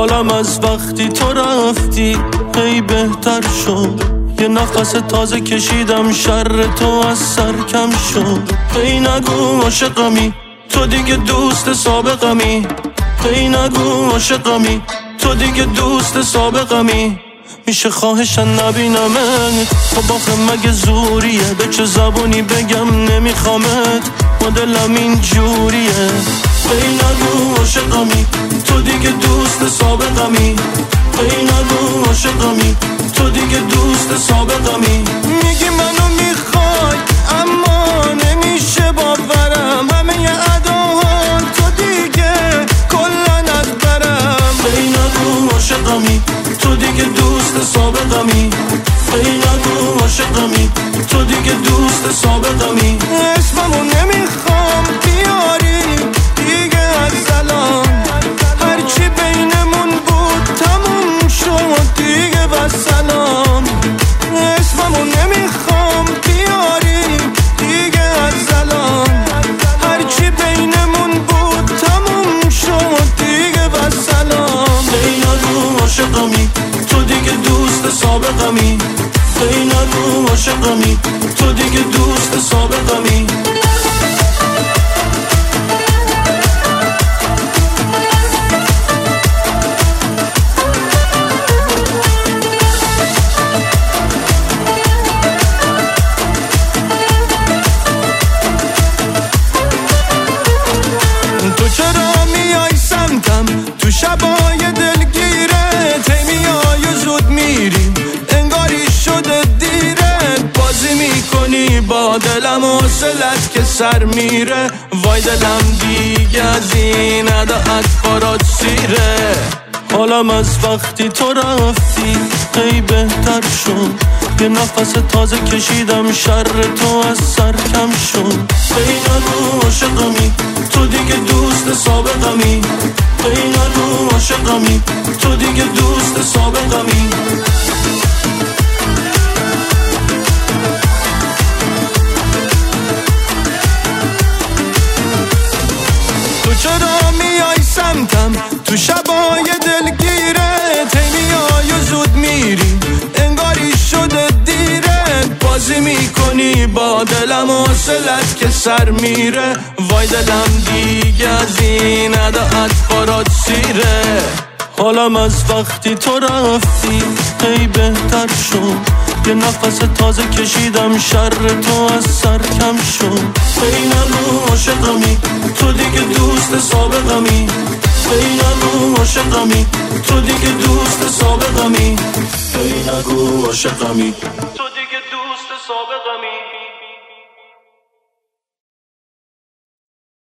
حالم از وقتی تو رفتی هی بهتر شد، یه نفس تازه کشیدم، شر تو از سر کم شد. هی نگو عاشقمی تو دیگه دوست سابقمی، هی نگو عاشقمی تو دیگه دوست سابقمی. میشه خواهشن نبینمت، خب آخه مگه زوریه، به چه زبونی بگم نمیخوامت، مدلم این جوریه. هی نگو عاشقمی تو دیگه دوست سابقمی، هی نگو عاشقمی تو دیگه دوست سابقمی. میگی منو میخوای اما نمیشه باورم، همه اداها تو دیگه کلن از برم. هی نگو عاشقمی تو دیگه دوست سابقمی، هی نگو عاشقمی تو دیگه دوست سابقمی. اسممو نمیخوام بیاری دیگه از الان، هرچی بینمون بود تموم شد دیگه و سلام. اسممو نمیخوام بیاری دیگه از الان، هرچی بینمون بود تموم شد دیگه و سلام. هی نگو عاشقمی تو دیگه دوست سابقمی، هی نگو عاشقمی تو دیگه دوست سابقمی. تو چرا میای سمتم تو شبای دلگیرت، هی میای زود میری انگاری شده دیره، بازی میکنی با دلم و حوصلت که سر میره. وای دلم دیگه از این عداعت برات سیره، حالم از وقتی تو رفتی هی بهتر شد، یه نفس تازه کشیدم، شر تو از سر کم شد. هی نگو عاشقمی تو دیگه دوست سابقمی، هی نگو عاشقمی تو دیگه دوست سابقمی. تو چرا میای سمتم تو شبای دلگیرت، هی میای و زود میری انگاری شده دیره، بازی میکنی با دلم و حوصلت که سر میره. وای دلم دیگه از این عداعت برات سیره، حالم از وقتی تو رفتی هی بهتر شد، یه نفس تازه کشیدم، شر تو از سر کم شد. هی نگو عاشقمی تو دیگه دوست سابقمی، هی نگو عاشقمی تو دیگه دوست سابقمی، هی نگو عاشقمی تو دیگه دوست سابقمی.